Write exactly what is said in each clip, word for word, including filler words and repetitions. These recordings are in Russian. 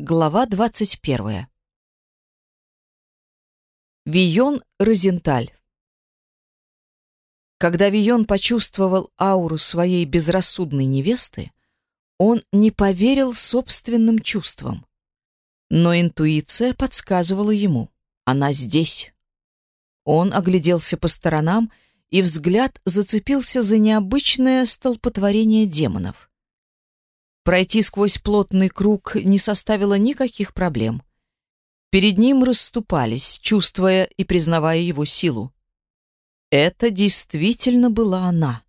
Глава двадцать первая. Вийон Розенталь. Когда Вийон почувствовал ауру своей безрассудной невесты, он не поверил собственным чувствам. Но интуиция подсказывала ему: она здесь. Он огляделся по сторонам, и взгляд зацепился за необычное столпотворение демонов. Пройти сквозь плотный круг не составило никаких проблем. Перед ним расступались, чувствуя и признавая его силу. Это действительно была она.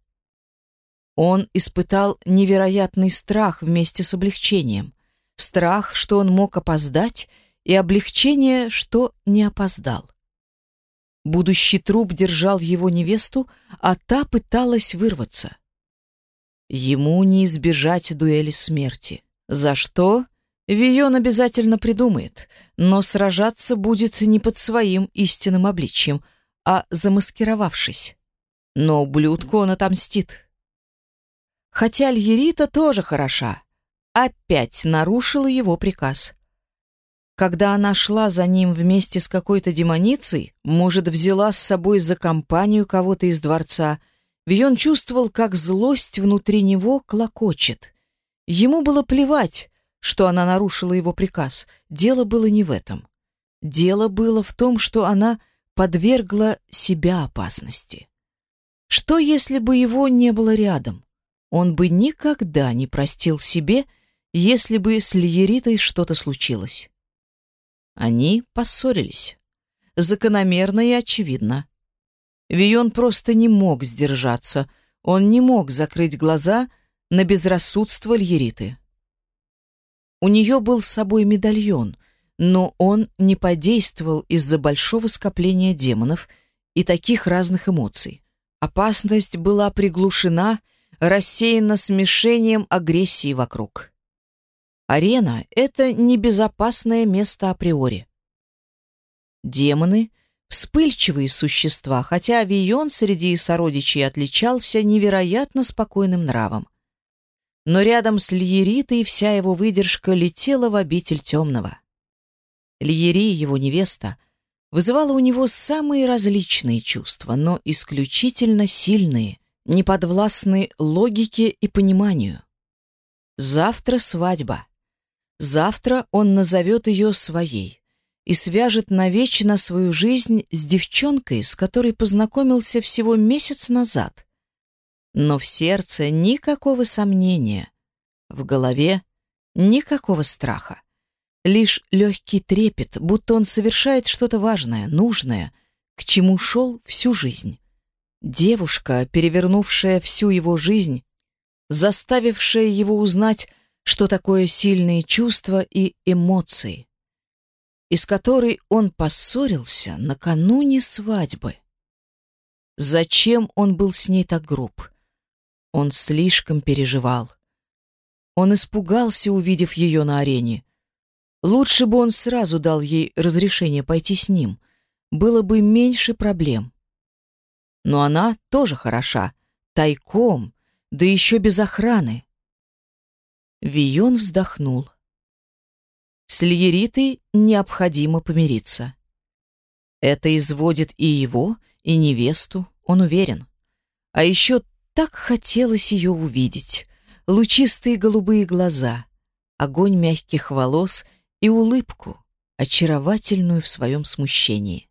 Он испытал невероятный страх вместе с облегчением. Страх, что он мог опоздать, и облегчение, что не опоздал. Будущий труп держал его невесту, а та пыталась вырваться. Ему не избежать дуэли смерти. За что? Вийон обязательно придумает, но сражаться будет не под своим истинным обличием, а замаскировавшись. Но ублюдку он отомстит. Хотя Льерита тоже хороша. Опять нарушила его приказ. Когда она шла за ним вместе с какой-то демоницей, может, взяла с собой за компанию кого-то из дворца, Вийон чувствовал, как злость внутри него клокочет. Ему было плевать, что она нарушила его приказ. Дело было не в этом. Дело было в том, что она подвергла себя опасности. Что, если бы его не было рядом? Он бы никогда не простил себе, если бы с Льеритой что-то случилось. Они поссорились. Закономерно и очевидно. Вийон просто не мог сдержаться. Он не мог закрыть глаза на безрассудство Льериты. У нее был с собой медальон, но он не подействовал из-за большого скопления демонов и таких разных эмоций. Опасность была приглушена, рассеяна смешением агрессии вокруг. Арена — это небезопасное место априори. Демоны — вспыльчивые существа, хотя Вийон среди сородичей отличался невероятно спокойным нравом. Но рядом с Льеритой вся его выдержка летела в обитель темного. Льери, его невеста, вызывала у него самые различные чувства, но исключительно сильные, неподвластные логике и пониманию. Завтра свадьба. Завтра он назовет ее своей и свяжет навечно свою жизнь с девчонкой, с которой познакомился всего месяц назад. Но в сердце никакого сомнения, в голове никакого страха. Лишь легкий трепет, будто он совершает что-то важное, нужное, к чему шел всю жизнь. Девушка, перевернувшая всю его жизнь, заставившая его узнать, что такое сильные чувства и эмоции, из которой он поссорился накануне свадьбы. Зачем он был с ней так груб? Он слишком переживал. Он испугался, увидев ее на арене. Лучше бы он сразу дал ей разрешение пойти с ним. Было бы меньше проблем. Но она тоже хороша, тайком, да еще без охраны. Вийон вздохнул. С Льеритой необходимо помириться. Это изводит и его, и невесту, он уверен. А еще так хотелось ее увидеть. Лучистые голубые глаза, огонь мягких волос и улыбку, очаровательную в своем смущении.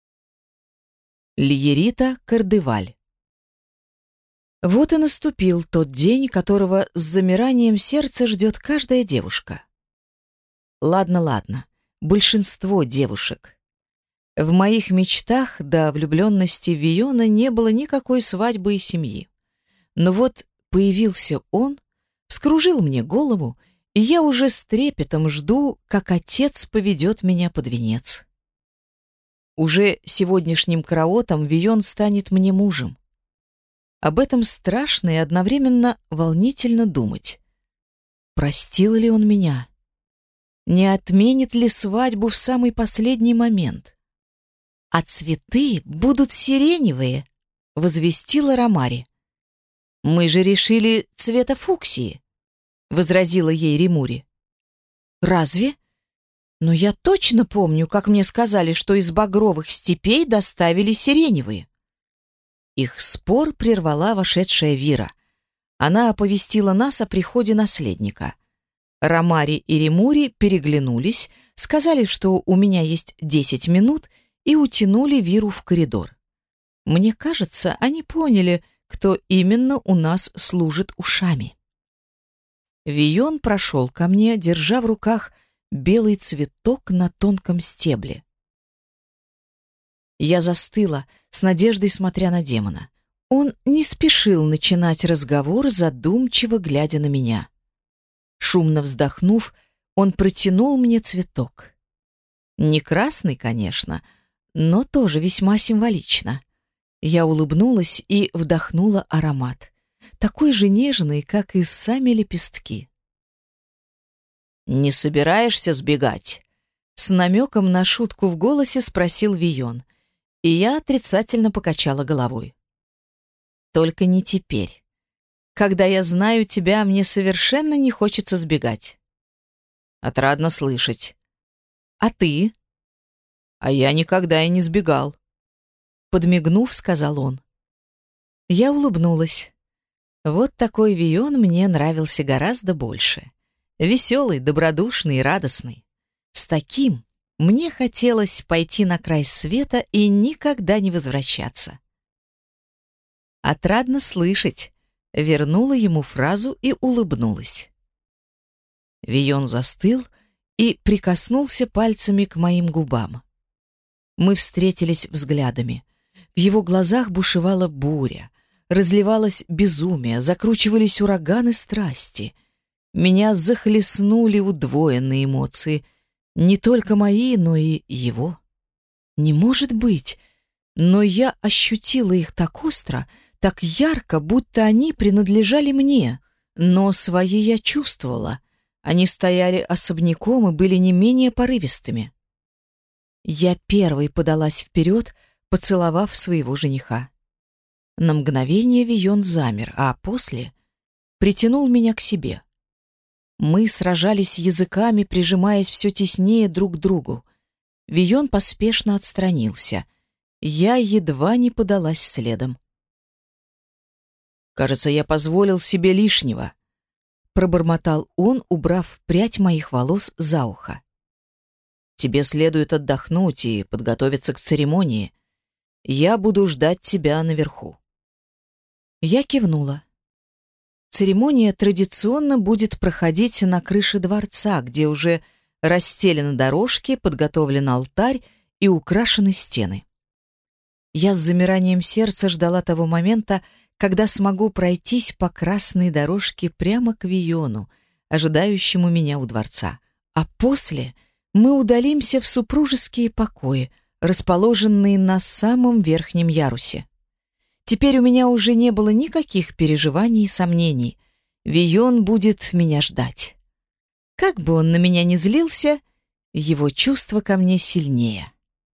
Льерита Кардеваль. Вот и наступил тот день, которого с замиранием сердца ждет каждая девушка. Ладно, ладно, большинство девушек. В моих мечтах до влюбленности Вийона не было никакой свадьбы и семьи. Но вот появился он, вскружил мне голову, и я уже с трепетом жду, как отец поведет меня под венец. Уже сегодняшним караотом Вийон станет мне мужем. Об этом страшно и одновременно волнительно думать. Простил ли он меня? Не отменит ли свадьбу в самый последний момент? «А цветы будут сиреневые», — возвестила Ромари. «Мы же решили цвета фуксии», — возразила ей Ремури. «Разве? Но я точно помню, как мне сказали, что из багровых степей доставили сиреневые. Их спор прервала вошедшая Вира. Она оповестила нас о приходе наследника. Ромари и Ремури переглянулись, сказали, что у меня есть десять минут, и утянули Виру в коридор. Мне кажется, они поняли, кто именно у нас служит ушами. Вийон прошел ко мне, держа в руках белый цветок на тонком стебле. Я застыла, с надеждой смотря на демона. Он не спешил начинать разговор, задумчиво глядя на меня. Шумно вздохнув, он протянул мне цветок. Не красный, конечно, но тоже весьма символично. Я улыбнулась и вдохнула аромат, такой же нежный, как и сами лепестки. «Не собираешься сбегать?» С намеком на шутку в голосе спросил Вийон, и я отрицательно покачала головой. «Только не теперь. Когда я знаю тебя, мне совершенно не хочется сбегать». «Отрадно слышать». «А ты?» «А я никогда и не сбегал», — подмигнув, сказал он. Я улыбнулась. Вот такой Вийон мне нравился гораздо больше. Веселый, добродушный и радостный. С таким мне хотелось пойти на край света и никогда не возвращаться. «Отрадно слышать», — вернула ему фразу и улыбнулась. Вийон застыл и прикоснулся пальцами к моим губам. Мы встретились взглядами. В его глазах бушевала буря, разливалось безумие, закручивались ураганы страсти. Меня захлестнули удвоенные эмоции, не только мои, но и его. Не может быть, но я ощутила их так остро, так ярко, будто они принадлежали мне, но свои я чувствовала. Они стояли особняком и были не менее порывистыми. Я первой подалась вперед, поцеловав своего жениха. На мгновение Вийон замер, а после притянул меня к себе. Мы сражались языками, прижимаясь все теснее друг к другу. Вийон поспешно отстранился. Я едва не подалась следом. «Кажется, я позволил себе лишнего», — пробормотал он, убрав прядь моих волос за ухо. «Тебе следует отдохнуть и подготовиться к церемонии. Я буду ждать тебя наверху». Я кивнула. Церемония традиционно будет проходить на крыше дворца, где уже расстелены дорожки, подготовлен алтарь и украшены стены. Я с замиранием сердца ждала того момента, когда смогу пройтись по красной дорожке прямо к Вийону, ожидающему меня у дворца. А после мы удалимся в супружеские покои, расположенные на самом верхнем ярусе. Теперь у меня уже не было никаких переживаний и сомнений. Вийон будет меня ждать. Как бы он на меня ни злился, его чувство ко мне сильнее.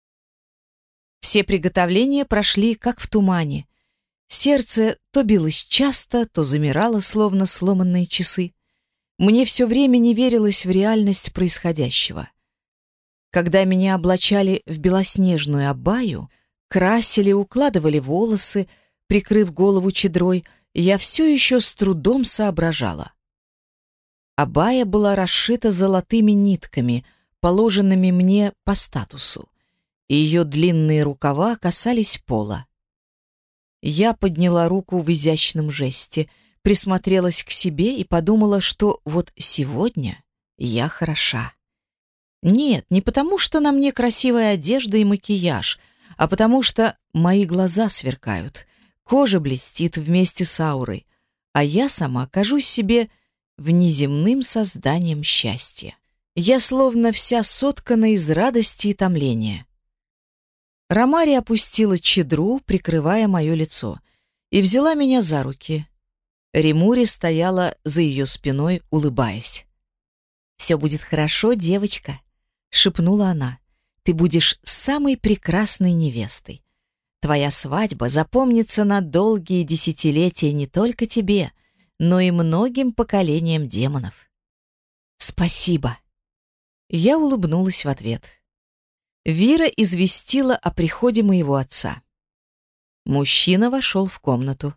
Все приготовления прошли как в тумане. Сердце то билось часто, то замирало, словно сломанные часы. Мне все время не верилось в реальность происходящего. Когда меня облачали в белоснежную аббаю, красили, укладывали волосы, прикрыв голову чадрой, я все еще с трудом соображала. Аббая была расшита золотыми нитками, положенными мне по статусу, и ее длинные рукава касались пола. Я подняла руку в изящном жесте, присмотрелась к себе и подумала, что вот сегодня я хороша. Нет, не потому, что на мне красивая одежда и макияж, а потому что мои глаза сверкают, кожа блестит вместе с аурой, а я сама кажусь себе внеземным созданием счастья. Я словно вся соткана из радости и томления. Ромари опустила чадру, прикрывая мое лицо, и взяла меня за руки. Ремури стояла за ее спиной, улыбаясь. «Все будет хорошо, девочка», — шепнула она. «Ты будешь самой прекрасной невестой. Твоя свадьба запомнится на долгие десятилетия не только тебе, но и многим поколениям демонов». «Спасибо». Я улыбнулась в ответ. Вира известила о приходе моего отца. Мужчина вошел в комнату.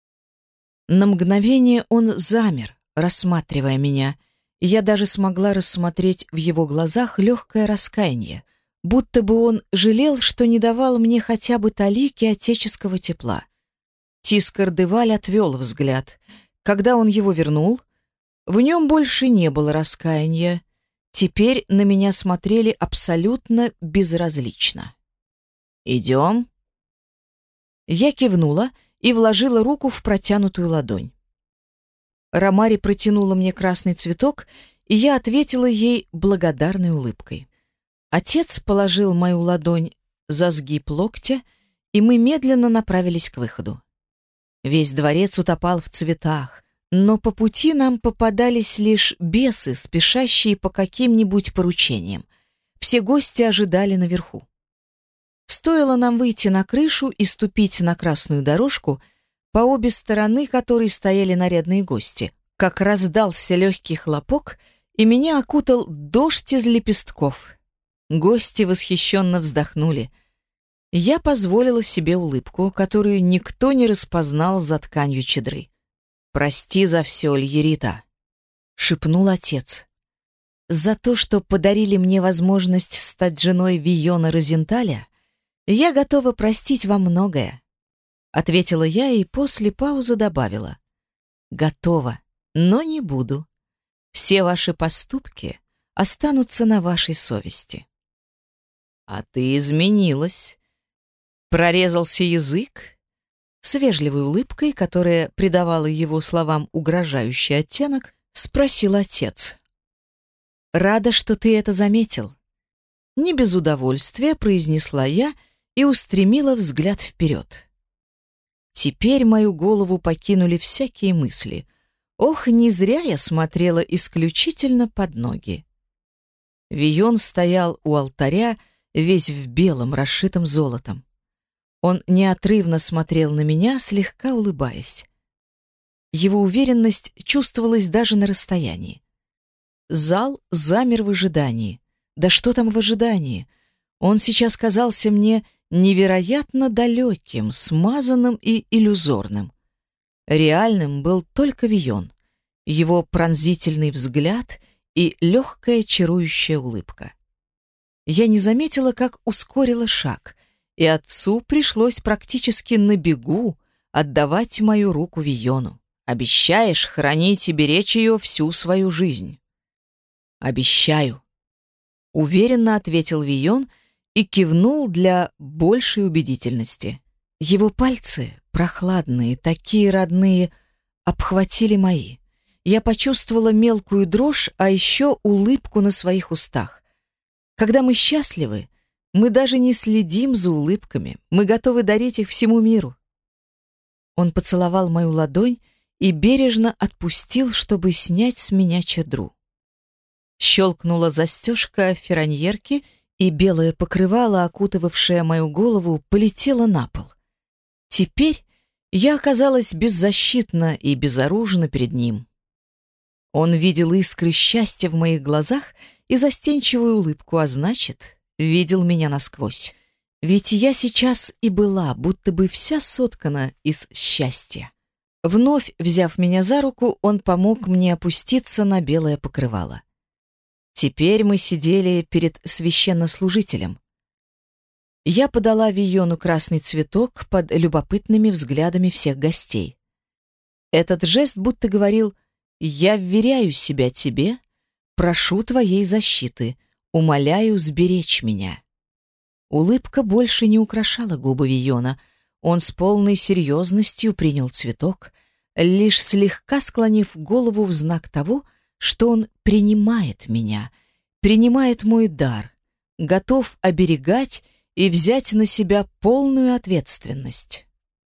На мгновение он замер, рассматривая меня, и я даже смогла рассмотреть в его глазах легкое раскаяние, будто бы он жалел, что не давал мне хотя бы талики отеческого тепла. Тискар-де-Валь отвел взгляд. Когда он его вернул, в нем больше не было раскаяния. Теперь на меня смотрели абсолютно безразлично. «Идем?» Я кивнула и вложила руку в протянутую ладонь. Ромари протянула мне красный цветок, и я ответила ей благодарной улыбкой. Отец положил мою ладонь за сгиб локтя, и мы медленно направились к выходу. Весь дворец утопал в цветах, но по пути нам попадались лишь бесы, спешащие по каким-нибудь поручениям. Все гости ожидали наверху. Стоило нам выйти на крышу и ступить на красную дорожку, по обе стороны которой стояли нарядные гости, как раздался легкий хлопок, и меня окутал дождь из лепестков. Гости восхищенно вздохнули. Я позволила себе улыбку, которую никто не распознал за тканью чадры. «Прости за все, Льерита», — шепнул отец. «За то, что подарили мне возможность стать женой Вийона Розенталя, я готова простить вам многое», — ответила я и после паузы добавила. «Готова, но не буду. Все ваши поступки останутся на вашей совести». «А ты изменилась», — прорезался язык. С вежливой улыбкой, которая придавала его словам угрожающий оттенок, спросил отец. «Рада, что ты это заметил». Не без удовольствия произнесла я и устремила взгляд вперед. Теперь мою голову покинули всякие мысли. Ох, не зря я смотрела исключительно под ноги. Вийон стоял у алтаря, весь в белом, расшитом золотом. Он неотрывно смотрел на меня, слегка улыбаясь. Его уверенность чувствовалась даже на расстоянии. Зал замер в ожидании. Да что там в ожидании? Он сейчас казался мне невероятно далеким, смазанным и иллюзорным. Реальным был только Вийон, его пронзительный взгляд и легкая чарующая улыбка. Я не заметила, как ускорила шаг, и отцу пришлось практически на бегу отдавать мою руку Вийону. «Обещаешь хранить и беречь ее всю свою жизнь?» «Обещаю», — уверенно ответил Вийон и кивнул для большей убедительности. Его пальцы, прохладные, такие родные, обхватили мои. Я почувствовала мелкую дрожь, а еще улыбку на своих устах. Когда мы счастливы, мы даже не следим за улыбками, мы готовы дарить их всему миру. Он поцеловал мою ладонь и бережно отпустил, чтобы снять с меня чадру. Щелкнула застежка фераньерки, и белое покрывало, окутывавшее мою голову, полетело на пол. Теперь я оказалась беззащитна и безоружна перед ним. Он видел искры счастья в моих глазах и застенчивую улыбку, а значит, видел меня насквозь. Ведь я сейчас и была, будто бы вся соткана из счастья. Вновь взяв меня за руку, он помог мне опуститься на белое покрывало. Теперь мы сидели перед священнослужителем. Я подала Вийону красный цветок под любопытными взглядами всех гостей. Этот жест будто говорил: «Я вверяю себя тебе, прошу твоей защиты, умоляю сберечь меня». Улыбка больше не украшала губы Вийона. Он с полной серьезностью принял цветок, лишь слегка склонив голову в знак того, что он принимает меня, принимает мой дар, готов оберегать и взять на себя полную ответственность.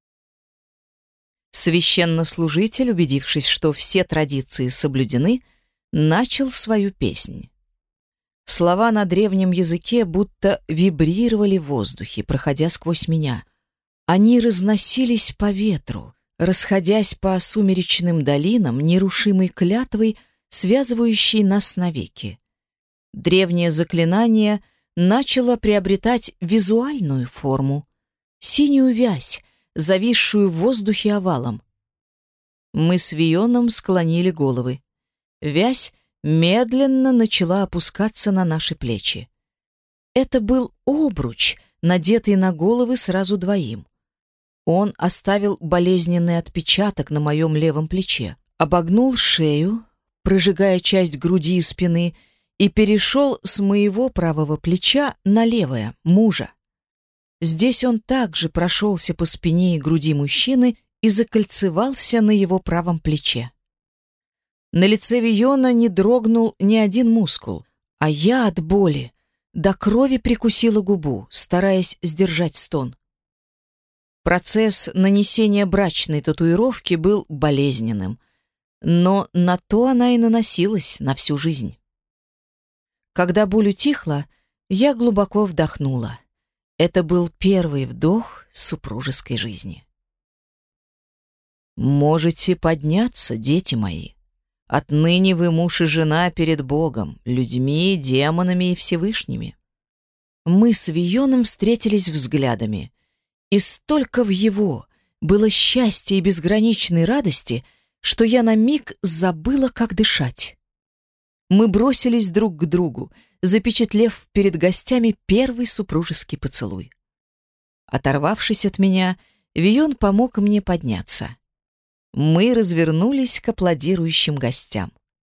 Священнослужитель, убедившись, что все традиции соблюдены, начал свою песнь. Слова на древнем языке будто вибрировали в воздухе, проходя сквозь меня. Они разносились по ветру, расходясь по сумеречным долинам, нерушимой клятвой, связывающей нас навеки. Древнее заклинание начало приобретать визуальную форму, синюю вязь, зависшую в воздухе овалом. Мы с Вионом склонили головы. Вязь медленно начала опускаться на наши плечи. Это был обруч, надетый на головы сразу двоим. Он оставил болезненный отпечаток на моем левом плече, обогнул шею, прожигая часть груди и спины, и перешел с моего правого плеча на левое, мужа. Здесь он также прошелся по спине и груди мужчины и закольцевался на его правом плече. На лице Виона не дрогнул ни один мускул, а я от боли до крови прикусила губу, стараясь сдержать стон. Процесс нанесения брачной татуировки был болезненным, но на то она и наносилась на всю жизнь. Когда боль утихла, я глубоко вдохнула. Это был первый вдох супружеской жизни. «Можете подняться, дети мои. Отныне вы муж и жена перед Богом, людьми, демонами и Всевышними». Мы с Вионом встретились взглядами, и столько в его было счастья и безграничной радости, что я на миг забыла, как дышать. Мы бросились друг к другу, запечатлев перед гостями первый супружеский поцелуй. Оторвавшись от меня, Вион помог мне подняться. Мы развернулись к аплодирующим гостям.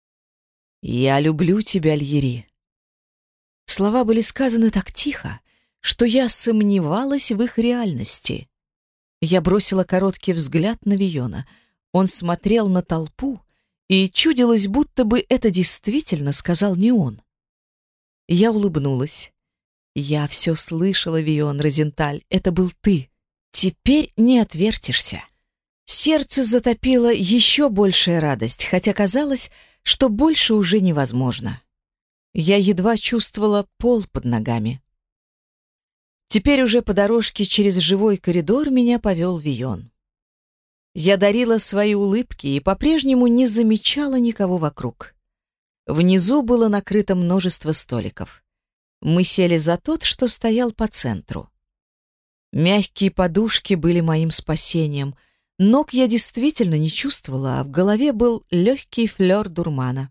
«Я люблю тебя, Льери». Слова были сказаны так тихо, что я сомневалась в их реальности. Я бросила короткий взгляд на Виона. Он смотрел на толпу, и чудилось, будто бы это действительно сказал не он. Я улыбнулась. «Я все слышала, Вион Розенталь, это был ты. Теперь не отвертишься». Сердце затопило еще большая радость, хотя казалось, что больше уже невозможно. Я едва чувствовала пол под ногами. Теперь уже по дорожке через живой коридор меня повел Вион. Я дарила свои улыбки и по-прежнему не замечала никого вокруг. Внизу было накрыто множество столиков. Мы сели за тот, что стоял по центру. Мягкие подушки были моим спасением. Ног я действительно не чувствовала, а в голове был легкий флер дурмана.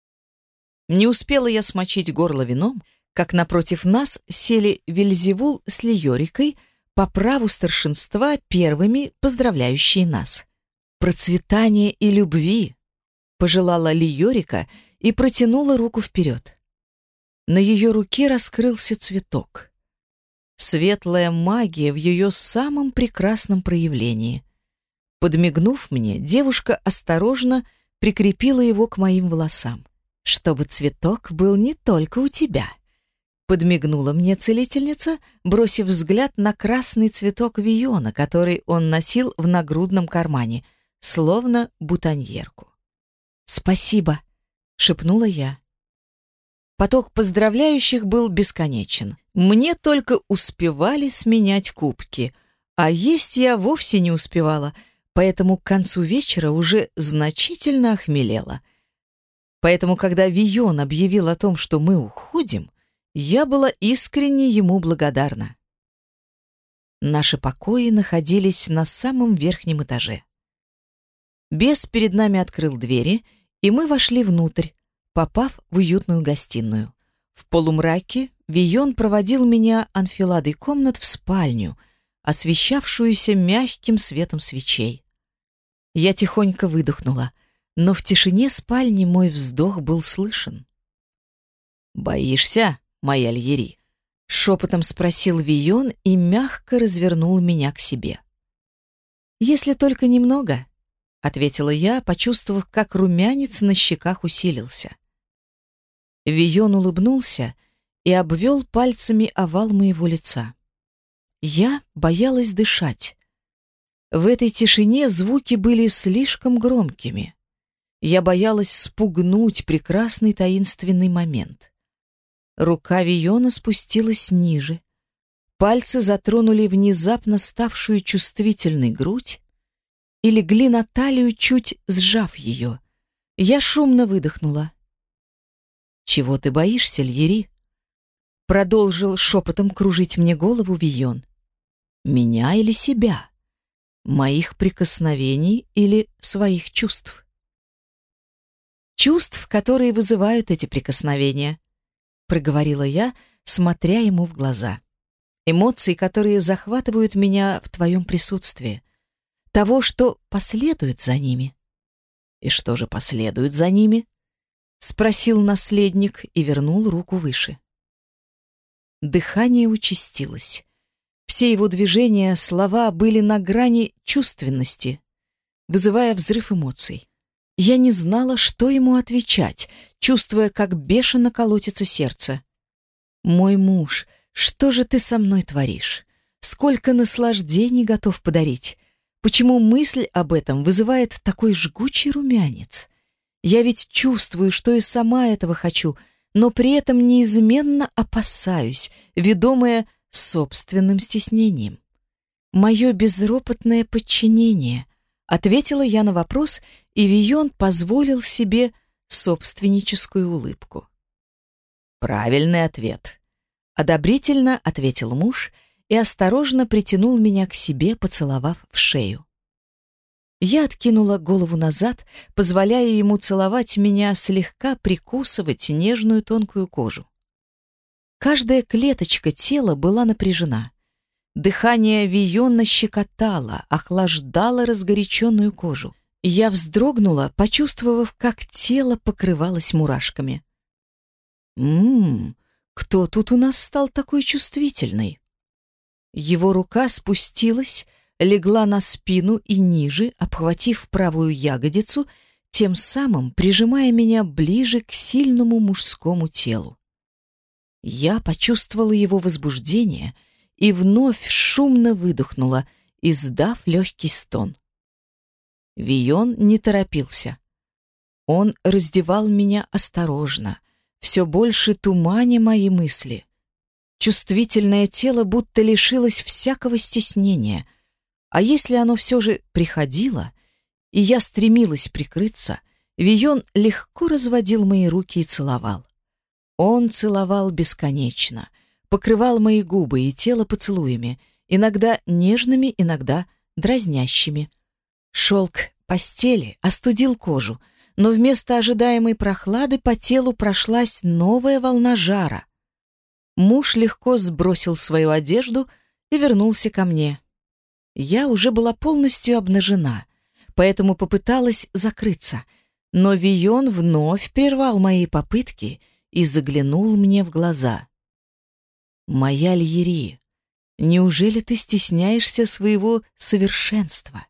Не успела я смочить горло вином, как напротив нас сели Вельзевул с Лиорикой, по праву старшинства первыми поздравляющие нас. «Процветания и любви!» — пожелала Лиорика и протянула руку вперед. На ее руке раскрылся цветок. Светлая магия в ее самом прекрасном проявлении. Подмигнув мне, девушка осторожно прикрепила его к моим волосам. «Чтобы цветок был не только у тебя», — подмигнула мне целительница, бросив взгляд на красный цветок Виона, который он носил в нагрудном кармане, словно бутоньерку. «Спасибо», — шепнула я. Поток поздравляющих был бесконечен. Мне только успевали сменять кубки, а есть я вовсе не успевала, поэтому к концу вечера уже значительно охмелела. Поэтому, когда Вион объявил о том, что мы уходим, я была искренне ему благодарна. Наши покои находились на самом верхнем этаже. Бес перед нами открыл двери, и мы вошли внутрь, попав в уютную гостиную. В полумраке Вион проводил меня анфиладой комнат в спальню, освещавшуюся мягким светом свечей. Я тихонько выдохнула, но в тишине спальни мой вздох был слышен. «Боишься, моя Льери?» — шепотом спросил Вион и мягко развернул меня к себе. «Если только немного», — ответила я, почувствовав, как румянец на щеках усилился. Вион улыбнулся и обвел пальцами овал моего лица. Я боялась дышать. В этой тишине звуки были слишком громкими. Я боялась спугнуть прекрасный таинственный момент. Рука Виона спустилась ниже. Пальцы затронули внезапно ставшую чувствительной грудь и легли на талию, чуть сжав ее. Я шумно выдохнула. «Чего ты боишься, Льери?» Продолжил шепотом кружить мне голову Вийон. «Меня или себя? Моих прикосновений или своих чувств?» «Чувств, которые вызывают эти прикосновения», — проговорила я, смотря ему в глаза. «Эмоции, которые захватывают меня в твоем присутствии. Того, что последует за ними». «И что же последует за ними?» — спросил наследник и вернул руку выше. Дыхание участилось. Все его движения, слова были на грани чувственности, вызывая взрыв эмоций. Я не знала, что ему отвечать, чувствуя, как бешено колотится сердце. «Мой муж, что же ты со мной творишь? Сколько наслаждений готов подарить? Почему мысль об этом вызывает такой жгучий румянец? Я ведь чувствую, что и сама этого хочу, но при этом неизменно опасаюсь, ведомая собственным стеснением. Мое безропотное подчинение», — ответила я на вопрос, и Вийон позволил себе собственническую улыбку. «Правильный ответ», — одобрительно ответил муж и осторожно притянул меня к себе, поцеловав в шею. Я откинула голову назад, позволяя ему целовать меня, слегка прикусывать нежную тонкую кожу. Каждая клеточка тела была напряжена. Дыхание Вийона щекотало, охлаждало разгоряченную кожу. Я вздрогнула, почувствовав, как тело покрывалось мурашками. «Ммм, кто тут у нас стал такой чувствительный?» Его рука спустилась, легла на спину и ниже, обхватив правую ягодицу, тем самым прижимая меня ближе к сильному мужскому телу. Я почувствовала его возбуждение и вновь шумно выдохнула, издав легкий стон. Вийон не торопился. Он раздевал меня осторожно, все больше туманя мои мысли. Чувствительное тело будто лишилось всякого стеснения, а если оно все же приходило, и я стремилась прикрыться, Вийон легко разводил мои руки и целовал. Он целовал бесконечно, покрывал мои губы и тело поцелуями, иногда нежными, иногда дразнящими. Шелк постели остудил кожу, но вместо ожидаемой прохлады по телу прошлась новая волна жара. Муж легко сбросил свою одежду и вернулся ко мне. Я уже была полностью обнажена, поэтому попыталась закрыться, но Вийон вновь прервал мои попытки и заглянул мне в глаза. «Моя Льери, неужели ты стесняешься своего совершенства?»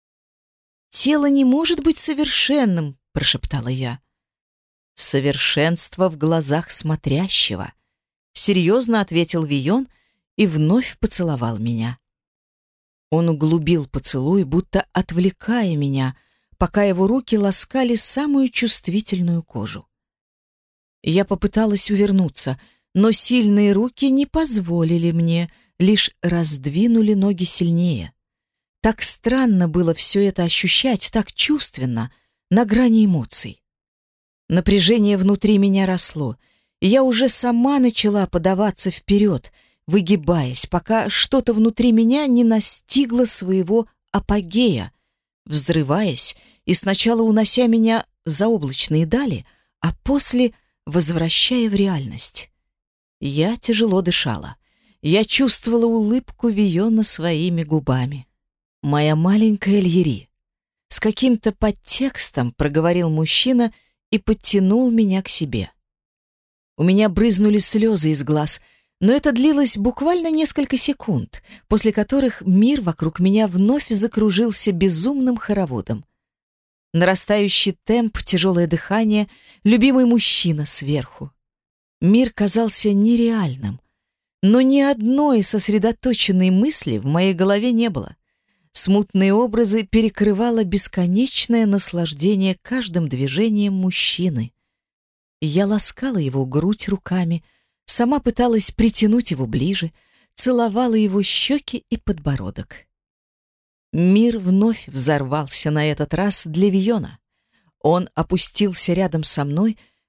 «Тело не может быть совершенным», — прошептала я. «Совершенство в глазах смотрящего», — серьезно ответил Вийон и вновь поцеловал меня. Он углубил поцелуй, будто отвлекая меня, пока его руки ласкали самую чувствительную кожу. Я попыталась увернуться, но сильные руки не позволили мне, лишь раздвинули ноги сильнее. Так странно было все это ощущать, так чувственно, на грани эмоций. Напряжение внутри меня росло, и я уже сама начала подаваться вперед, выгибаясь, пока что-то внутри меня не настигло своего апогея, взрываясь и сначала унося меня в заоблачные дали, а после возвращая в реальность. Я тяжело дышала. Я чувствовала улыбку Вийона своими губами. «Моя маленькая Льери», — с каким-то подтекстом проговорил мужчина и подтянул меня к себе. У меня брызнули слезы из глаз, но это длилось буквально несколько секунд, после которых мир вокруг меня вновь закружился безумным хороводом. Нарастающий темп, тяжелое дыхание, любимый мужчина сверху. Мир казался нереальным, но ни одной сосредоточенной мысли в моей голове не было. Смутные образы перекрывало бесконечное наслаждение каждым движением мужчины. Я ласкала его грудь руками, сама пыталась притянуть его ближе, целовала его щеки и подбородок. Мир вновь взорвался на этот раз для Вийона. Он опустился рядом со мной,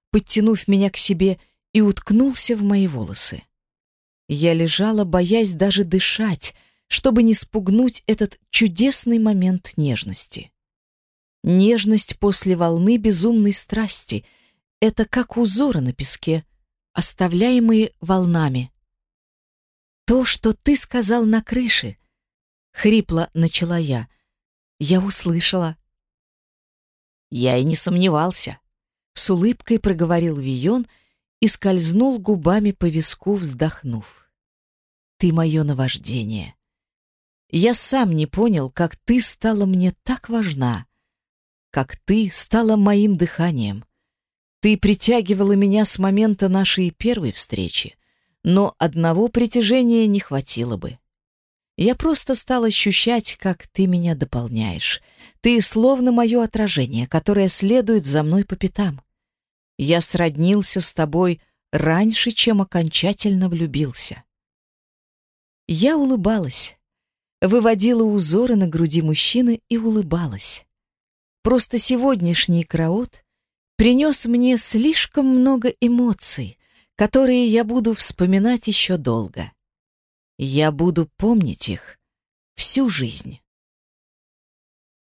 подтянув меня к себе, и уткнулся в мои волосы. Я лежала, боясь даже дышать, чтобы не спугнуть этот чудесный момент нежности. Нежность после волны безумной страсти — это как узоры на песке, оставляемые волнами. «То, что ты сказал на крыше», — хрипло начала я, — «я услышала». «Я и не сомневался», — с улыбкой проговорил Вийон и скользнул губами по виску, вздохнув. «Ты мое наваждение. Я сам не понял, как ты стала мне так важна, как ты стала моим дыханием. Ты притягивала меня с момента нашей первой встречи, но одного притяжения не хватило бы. Я просто стал ощущать, как ты меня дополняешь. Ты словно мое отражение, которое следует за мной по пятам. Я сроднился с тобой раньше, чем окончательно влюбился». Я улыбалась, выводила узоры на груди мужчины и улыбалась. Просто сегодняшний караот принес мне слишком много эмоций, которые я буду вспоминать еще долго. Я буду помнить их всю жизнь.